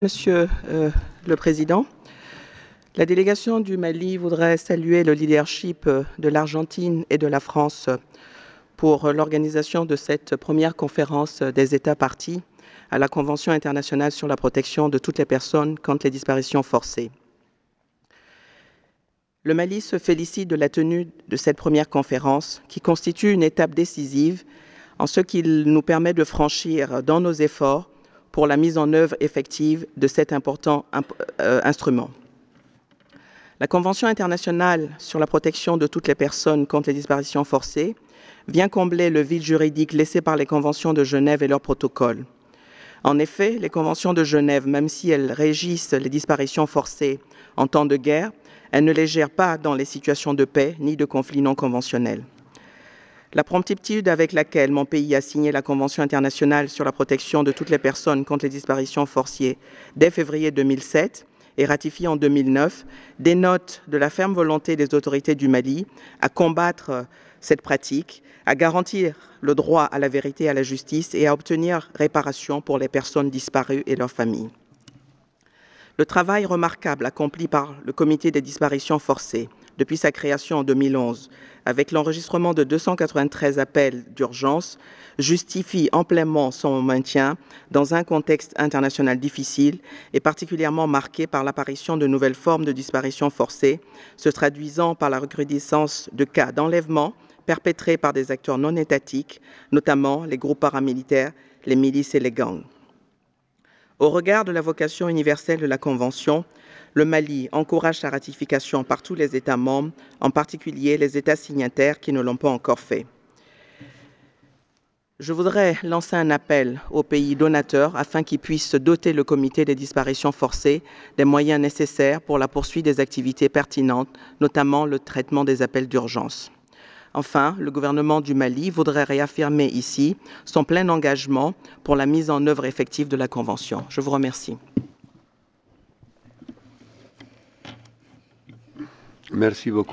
Monsieur le Président, la délégation du Mali voudrait saluer le leadership de l'Argentine et de la France pour l'organisation de cette première conférence des États parties à la Convention internationale sur la protection de toutes les personnes contre les disparitions forcées. Le Mali se félicite de la tenue de cette première conférence qui constitue une étape décisive en ce qu'il nous permet de franchir dans nos efforts pour la mise en œuvre effective de cet important instrument. La Convention internationale sur la protection de toutes les personnes contre les disparitions forcées vient combler le vide juridique laissé par les conventions de Genève et leurs protocoles. En effet, les conventions de Genève, même si elles régissent les disparitions forcées en temps de guerre, elles ne les gèrent pas dans les situations de paix ni de conflits non conventionnels. La promptitude avec laquelle mon pays a signé la Convention internationale sur la protection de toutes les personnes contre les disparitions forcées dès février 2007 et ratifiée en 2009 dénote de la ferme volonté des autorités du Mali à combattre cette pratique, à garantir le droit à la vérité et à la justice et à obtenir réparation pour les personnes disparues et leurs familles. Le travail remarquable accompli par le Comité des disparitions forcées depuis sa création en 2011, avec l'enregistrement de 293 appels d'urgence, justifie amplement son maintien dans un contexte international difficile et particulièrement marqué par l'apparition de nouvelles formes de disparition forcée, se traduisant par la recrudescence de cas d'enlèvement perpétrés par des acteurs non étatiques, notamment les groupes paramilitaires, les milices et les gangs. Au regard de la vocation universelle de la Convention, le Mali encourage sa ratification par tous les États membres, en particulier les États signataires qui ne l'ont pas encore fait. Je voudrais lancer un appel aux pays donateurs afin qu'ils puissent doter le Comité des disparitions forcées des moyens nécessaires pour la poursuite des activités pertinentes, notamment le traitement des appels d'urgence. Enfin, le gouvernement du Mali voudrait réaffirmer ici son plein engagement pour la mise en œuvre effective de la Convention. Je vous remercie. Merci beaucoup.